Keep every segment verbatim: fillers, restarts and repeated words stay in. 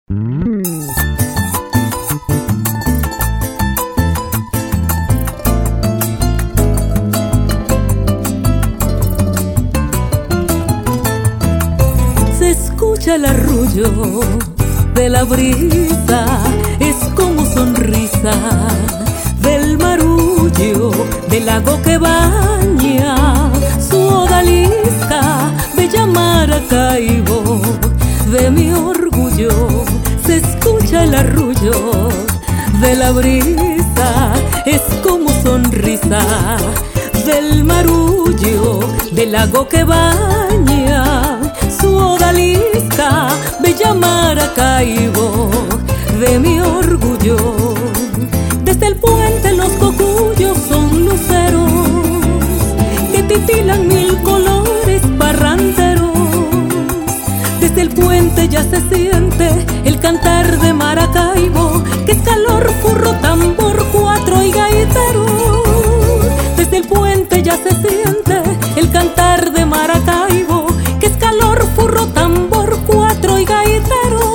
Se escucha el arrullo de la brisa, es como sonrisa del marullo del lago que baña su odalisca, bella Maracaibo de mi orgullo. Se escucha el arrullo de la brisa, es como sonrisa del marullo del lago que baña su odalisca, bella Maracaibo de mi orgullo. Desde el puente los cocuyos son luceros que titilan mil colores parranderos. Desde el puente ya se siente el cantar de Maracaibo, que es calor, furro, tambor, cuatro y gaitero. Desde el puente ya se siente el cantar de Maracaibo, que es calor, furro, tambor, cuatro y gaitero.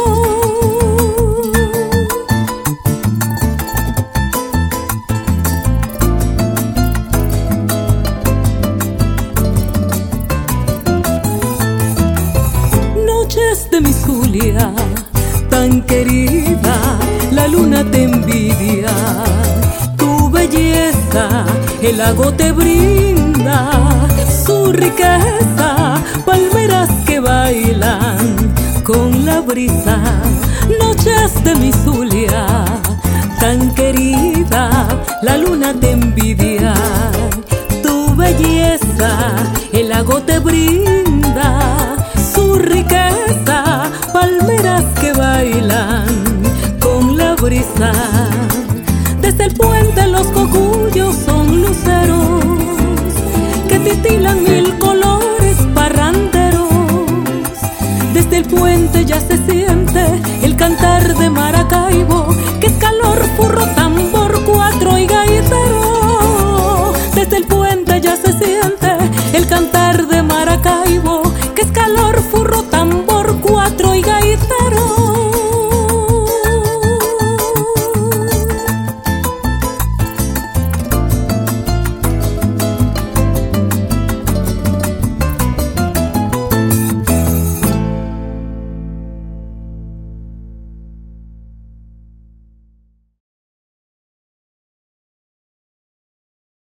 Noches de mi Zulia tan querida, la luna te envidia, tu belleza el lago te brinda su riqueza, palmeras que bailan con la brisa. Noches de mi Zulia tan querida, la luna te envidia, tu belleza el lago te brinda su riqueza, palmeras que bailan con la brisa. Desde el puente los cocuyos son luceros que titilan mil colores parranderos. Desde el puente ya se siente el cantar de Maracaibo,